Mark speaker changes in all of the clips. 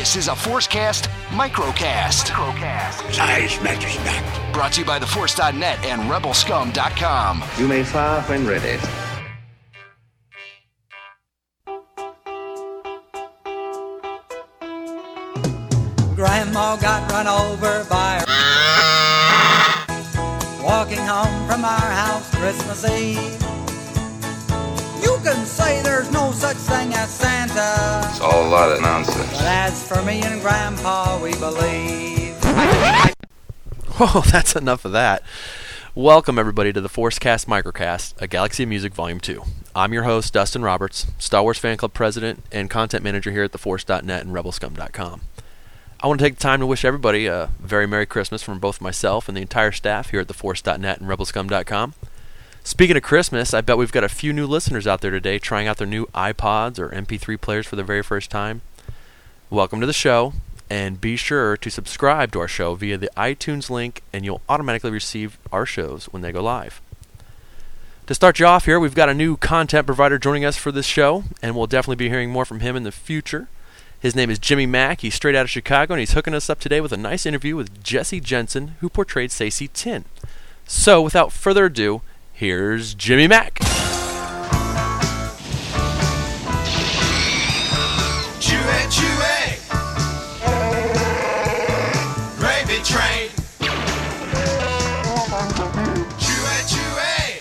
Speaker 1: This is a ForceCast Microcast.
Speaker 2: Size matters not.
Speaker 1: Brought to you by TheForce.net and RebelScum.com.
Speaker 3: You may fire when ready.
Speaker 4: Grandma got run over by her walking home from our house Christmas Eve. You can say there's no such thing as Santa.
Speaker 5: It's all a lot of nonsense.
Speaker 4: But as for me and Grandpa, we believe.
Speaker 6: Oh, that's enough of that. Welcome, everybody, to the ForceCast Microcast, a Galaxy of Music Volume 2. I'm your host, Dustin Roberts, Star Wars Fan Club President and Content Manager here at TheForce.net and RebelScum.com. I want to take the time to wish everybody a very Merry Christmas from both myself and the entire staff here at TheForce.net and RebelScum.com. Speaking of Christmas, I bet we've got a few new listeners out there today trying out their new iPods or MP3 players for the very first time. Welcome to the show, and be sure to subscribe to our show via the iTunes link, and you'll automatically receive our shows when they go live. To start you off here, we've got a new content provider joining us for this show, and we'll definitely be hearing more from him in the future. His name is Jimmy Mack. He's straight out of Chicago, and he's hooking us up today with a nice interview with Jesse Jensen, who portrayed Saesee Tiin. So, without further ado, here's Jimmy Mack.
Speaker 7: Chewy, chewy. Gravy train. Chewy, chewy.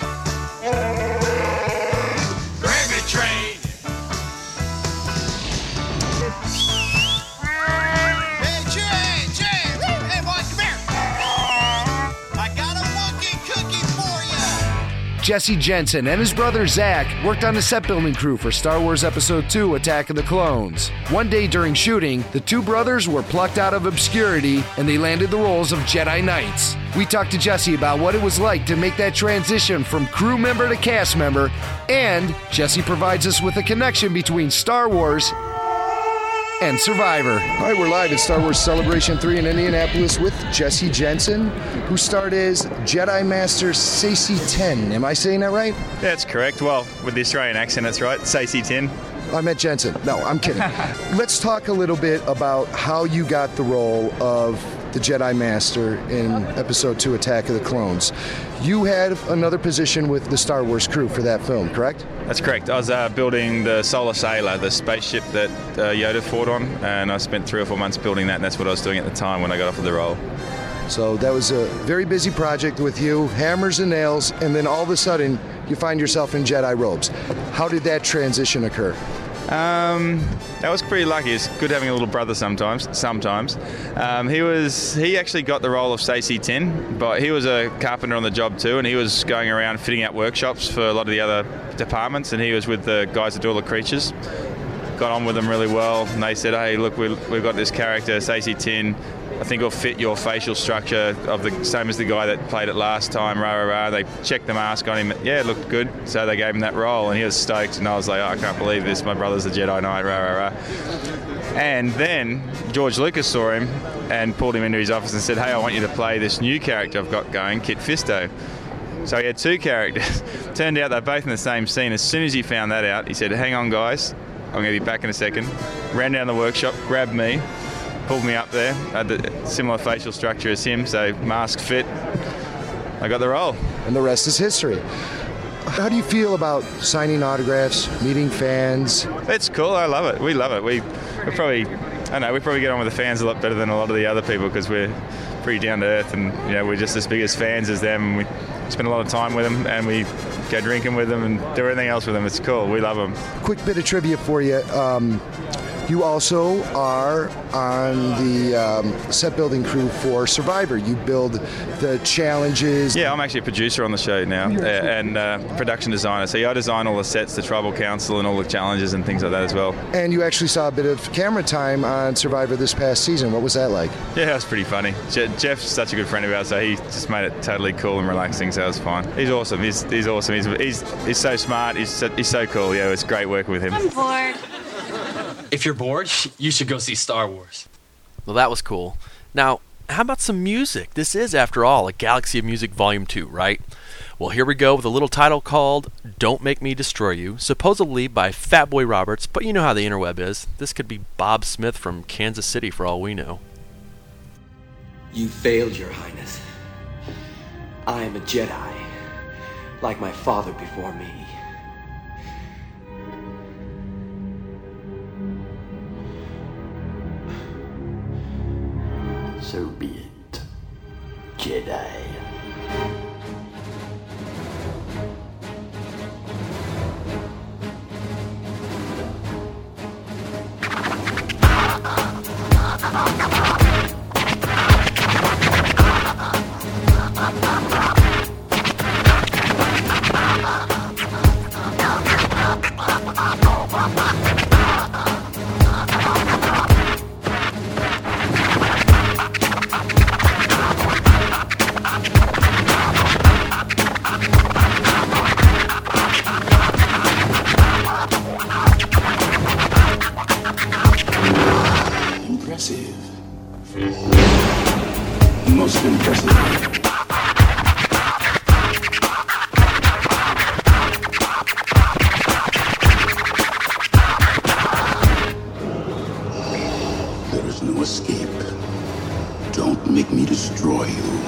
Speaker 7: Gravy train. Hey, Chewy, Chewy. Hey, boy, come here. I got a Wookiee cookie for you.
Speaker 1: Jesse Jensen and his brother Zach worked on the set building crew for Star Wars Episode II Attack of the Clones. One day during shooting, the two brothers were plucked out of obscurity and they landed the roles of Jedi Knights. We talked to Jesse about what it was like to make that transition from crew member to cast member, and Jesse provides us with a connection between Star Wars and Survivor.
Speaker 8: All right, we're live at Star Wars Celebration 3 in Indianapolis with Jesse Jensen, who starred as Jedi Master Saesee Tiin. Am I saying that right?
Speaker 9: That's correct. Well, with the Australian accent, that's right. Saesee Tiin.
Speaker 8: I meant Jensen. No, I'm kidding. Let's talk a little bit about how you got the role of the Jedi Master in Episode 2 Attack of the Clones. You had another position with the Star Wars crew for that film, correct?
Speaker 9: That's correct. I was building the Solar Sailor, the spaceship that Yoda fought on, and I spent 3 or 4 months building that, and that's what I was doing at the time when I got offered the role.
Speaker 8: So that was a very busy project with you, hammers and nails, and then all of a sudden you find yourself in Jedi robes. How did that transition occur?
Speaker 9: That was pretty lucky. It's good having a little brother sometimes. He actually got the role of Saesee Tiin, but he was a carpenter on the job too, and he was going around fitting out workshops for a lot of the other departments, and he was with the guys that do all the creatures. Got on with them really well, and they said, hey, look, we've got this character, Saesee Tiin. I think it'll fit your facial structure of the same as the guy that played it last time, rah, rah, rah. They checked the mask on him. Yeah, it looked good. So they gave him that role, and he was stoked. And I was like, oh, I can't believe this. My brother's a Jedi Knight, rah, rah, rah. And then George Lucas saw him and pulled him into his office and said, hey, I want you to play this new character I've got going, Kit Fisto. So he had 2 characters. Turned out they're both in the same scene. As soon as he found that out, he said, hang on, guys. I'm going to be back in a second. Ran down the workshop, grabbed me, pulled me up there. I had a similar facial structure as him, so mask fit. I got the role.
Speaker 8: And the rest is history. How do you feel about signing autographs, meeting fans?
Speaker 9: It's cool. I love it. We love it. We probably get on with the fans a lot better than a lot of the other people because we're pretty down to earth, and we're just as big as fans as them. And we spend a lot of time with them, and we go drinking with them and do everything else with them. It's cool. We love them.
Speaker 8: Quick bit of trivia for you. You also are on the set building crew for Survivor. You build the challenges.
Speaker 9: Yeah, I'm actually a producer on the show now and production designer. So I design all the sets, the tribal council and all the challenges and things like that as well.
Speaker 8: And you actually saw a bit of camera time on Survivor this past season. What was that like?
Speaker 9: Yeah, it was pretty funny. Jeff's such a good friend of ours, so he just made it totally cool and relaxing, so it was fine. He's awesome. He's awesome. He's so smart. He's so cool. Yeah, it was great working with him.
Speaker 10: I'm bored. If you're bored, you should go see Star Wars.
Speaker 6: Well, that was cool. Now, how about some music? This is, after all, a Galaxy of Music Volume 2, right? Well, here we go with a little title called Don't Make Me Destroy You, supposedly by Fatboy Roberts, but you know how the interweb is. This could be Bob Smith from Kansas City for all we know.
Speaker 3: You failed, Your Highness. I am a Jedi, like my father before me.
Speaker 2: So be it, Jedi. Impressive. Most impressive. There is no escape. Don't make me destroy you.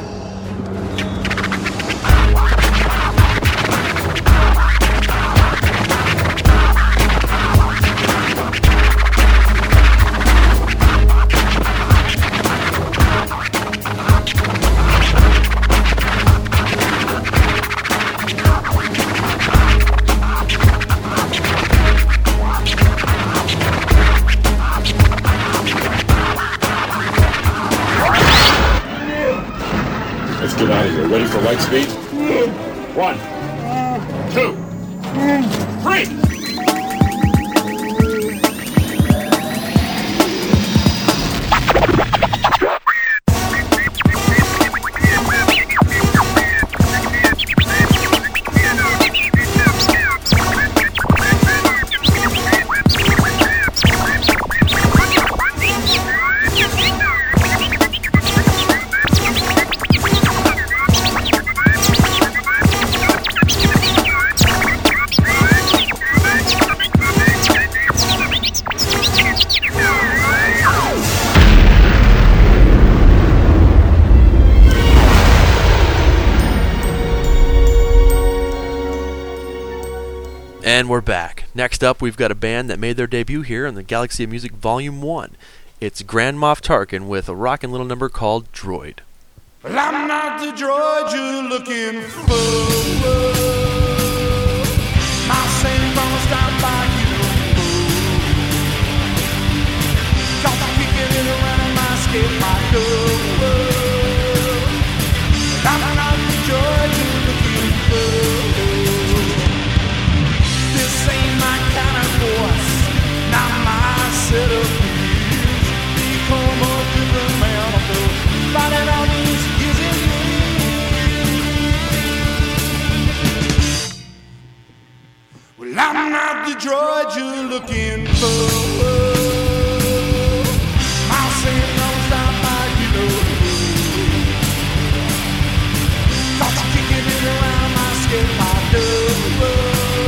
Speaker 5: Let's get out of here. Ready for light speed? 1, 2, 3!
Speaker 6: And we're back. Next up, we've got a band that made their debut here on the Galaxy of Music Volume 1. It's Grand Moff Tarkin with a rockin' little number called Droid.
Speaker 11: Well, I'm not the droid you're looking for. My same gonna stop by you. Cause I'm kicking it around in my skate park. I'm not the droid you're looking for. This ain't my kind of voice, not my set of views. Become a different man of the fighting all these years in me. Well, I'm not the droid you're looking for. I'll say it don't stop by you. Cause I'm kicking it around my skate park.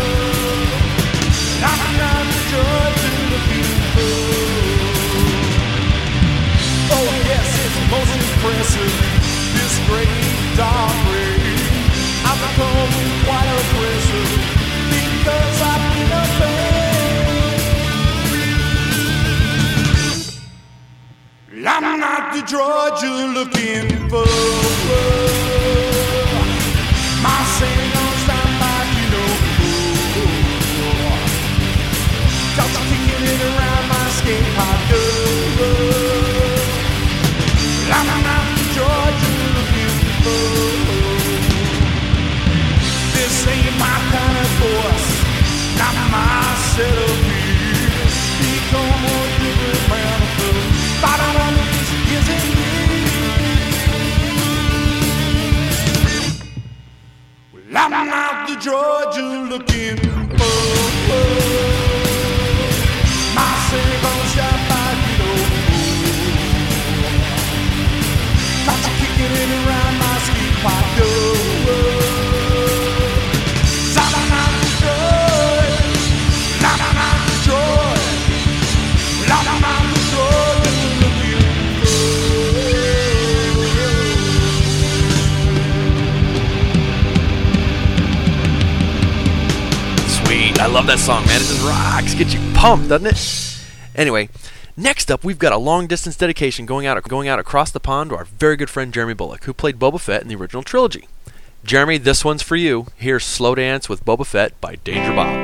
Speaker 11: I'm not the droid you're looking for. Oh yes, it's most impressive, this great dark ray. I've become quite aggressive because I've been a fan. I'm not the droid you're looking for. My saying don't stop by you. Cause I'm kicking it around my skate park. I'm not the droid you're looking for. This ain't my kind of voice, not my set of views. Become a different man of the fighting on these years in me. Well, I'm not the droid you're looking for. My city gonna stop by you. Cause I'm kicking it around my ski park.
Speaker 6: great. I love that song, man. It just rocks. Gets you pumped, doesn't it? Anyway, next up, we've got a long-distance dedication going out across the pond to our very good friend Jeremy Bulloch, who played Boba Fett in the original trilogy. Jeremy, this one's for you. Here's Slow Dance with Boba Fett by Danger Bob.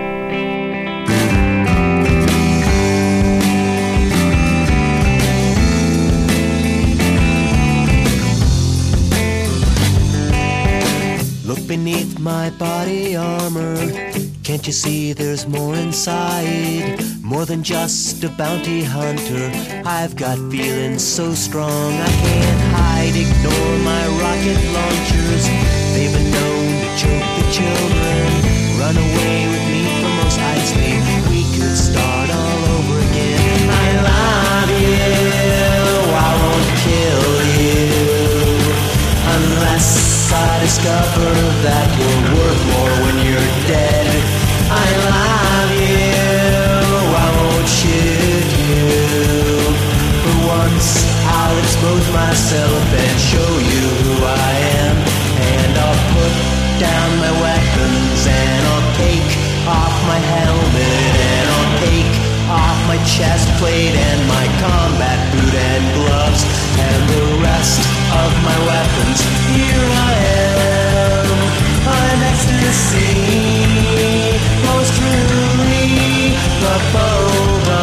Speaker 12: Look beneath my body armor. Can't you see there's more inside? More than just a bounty hunter. I've got feelings so strong I can't hide. Ignore my rocket launchers. They've been known to choke the children. Run away with me from Mos Eisley. We could start all over again. I love you. I won't kill you unless I discover that you're worth more when you're dead. I love you, I won't shoot you. For once I'll expose myself and show you who I am. And I'll put down my weapons and I'll take off my helmet and I'll take off my chest plate and my combat boot and gloves and the rest of my weapons. Here I am, I'm ecstasy, most truly the Boba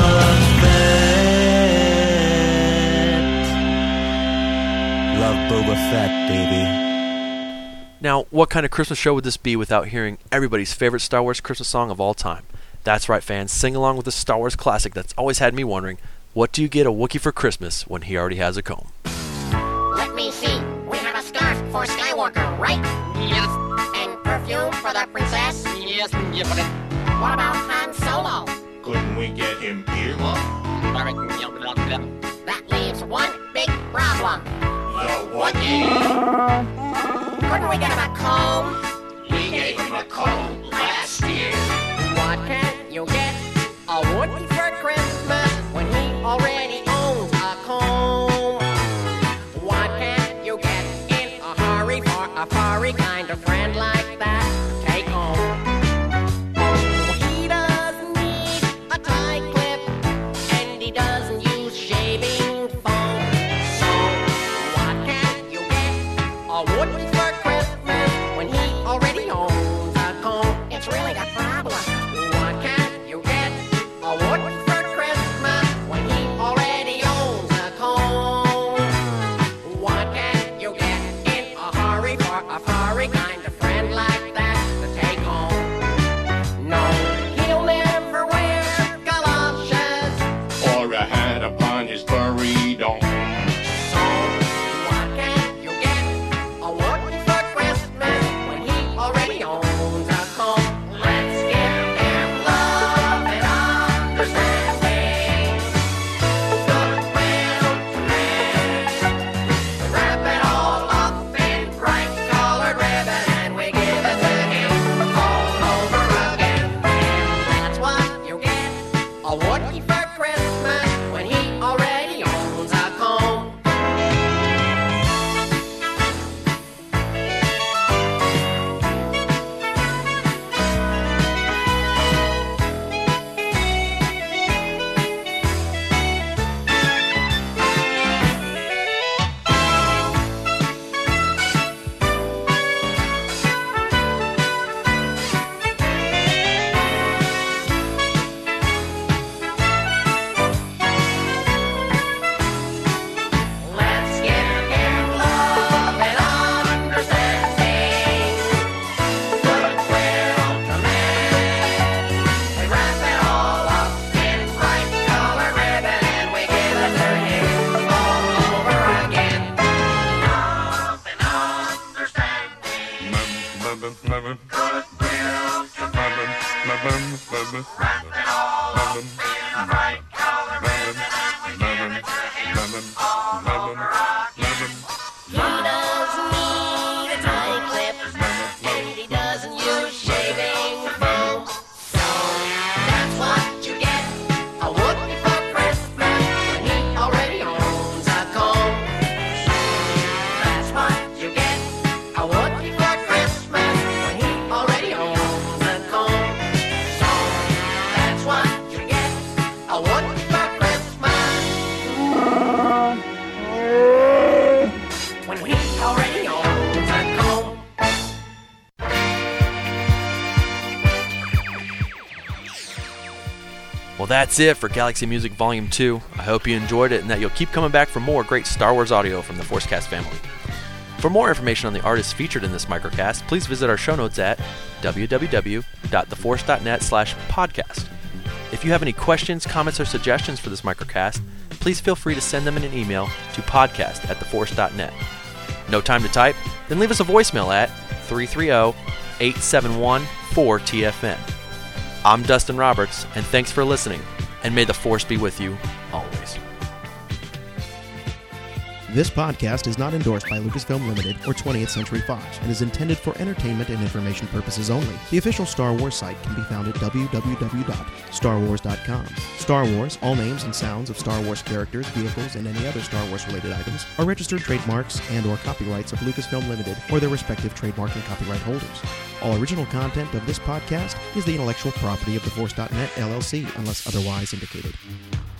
Speaker 12: Fett. Love Boba Fett, baby.
Speaker 6: Now, what kind of Christmas show would this be without hearing everybody's favorite Star Wars Christmas song of all time? That's right, fans. Sing along with the Star Wars classic that's always had me wondering, what do you get a Wookiee for Christmas when he already has a comb?
Speaker 13: Let me see. We have a scarf for Skywalker, right? Yes. And perfume for the princess? Yes. What about Han Solo?
Speaker 5: Couldn't we get him earmuffs?
Speaker 13: That leaves one big problem.
Speaker 5: The Wookiee.
Speaker 13: Couldn't we get him a comb?
Speaker 5: We gave him a comb last year.
Speaker 13: What can you get a Wookiee for Christmas when he already owns a comb? What can you get in a hurry for a furry kind of friend like that? Take home. He doesn't need a tie clip and he doesn't use shaving foam. So what can you get a Wookiee for Christmas when he already owns a comb? It's really the problem. What can you get a Wookiee for Christmas when he already owns a comb? What can you get in a hurry for a furry kind of friend like that to take home? No, he'll never wear galoshes
Speaker 5: Or a hat upon his furry dome.
Speaker 13: So what can you get a Wookiee for Christmas when he already owns a comb? Let's give him love and understanding, goodwill to men. Wrap it all up in bright-colored ribbon and we give it to him all over again. That's what you get a Wookiee for Christmas when he already owns a comb. Let's give him love and understanding, goodwill to men. We wrap it all up in bright-colored ribbon and we give it to him all over again. Love and understanding, goodwill to men. Wrap it all up in bright-colored ribbon and we give it to him all over again. He doesn't need a tie clip and he doesn't use shaving foam. So that's what you get a Wookiee for Christmas when he already owns a comb. That's what you get a Wookiee for Christmas when he already owns a comb. So
Speaker 6: Well, that's it for Galaxy Music Volume 2. I hope you enjoyed it and that you'll keep coming back for more great Star Wars audio from the ForceCast family. For more information on the artists featured in this microcast, please visit our show notes at www.theforce.net/podcast. If you have any questions, comments, or suggestions for this microcast, please feel free to send them in an email to podcast@theforce.net. No time to type? Then leave us a voicemail at 330-871-4TFN. I'm Dustin Roberts, and thanks for listening, and may the Force be with you always.
Speaker 14: This podcast is not endorsed by Lucasfilm Limited or 20th Century Fox and is intended for entertainment and information purposes only. The official Star Wars site can be found at www.starwars.com. Star Wars, all names and sounds of Star Wars characters, vehicles, and any other Star Wars-related items are registered trademarks and or copyrights of Lucasfilm Limited or their respective trademark and copyright holders. All original content of this podcast is the intellectual property of TheForce.net, LLC, unless otherwise indicated.